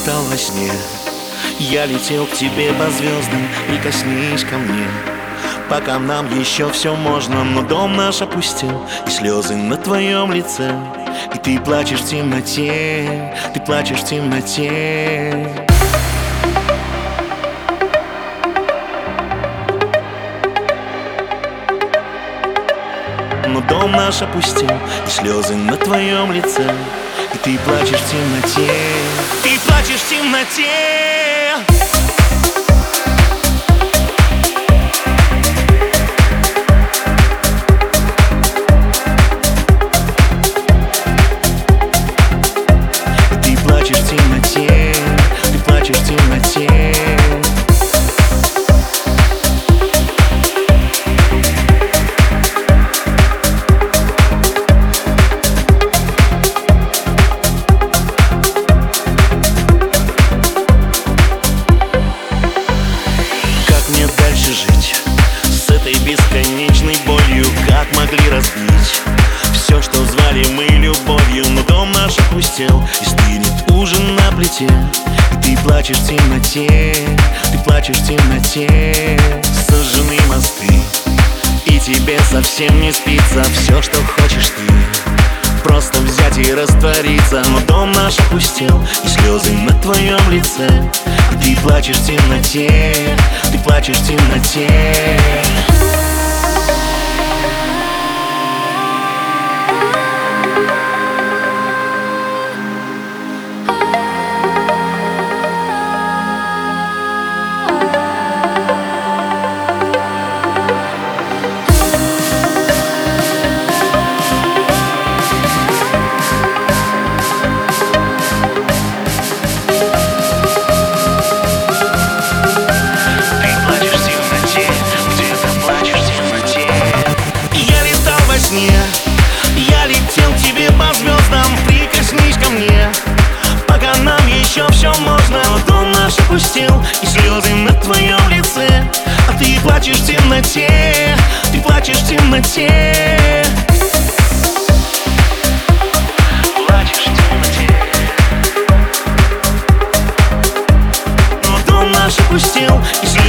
летал во сне, я летел к тебе по звездам. Прикоснись ко мне, пока нам еще все можно. Но дом наш опустел, и слезы на твоем лице, и ты плачешь в темноте, ты плачешь в темноте. Но дом наш опустел, и слезы на твоем лице, и ты плачешь в темноте, ты плачешь в темноте. Ты плачешь в темноте, ты плачешь в темноте. Бесконечной болью, как могли разбить все, что звали мы любовью. Но дом наш опустел, и стынет ужин на плите, и ты плачешь в темноте, ты плачешь в темноте. Сожжены мосты, и тебе совсем не спится. Все, что хочешь ты, просто взять и раствориться. Но дом наш опустел, и слезы на твоем лице, и ты плачешь в темноте, ты плачешь в темноте. Я летел к тебе по звездам. Прикоснись ко мне, пока нам еще все можно. Но дом наш опустел, и слезы на твоем лице, а ты плачешь в темноте, ты плачешь в темноте. Плачешь в темноте. Но дом наш опустел, и слезы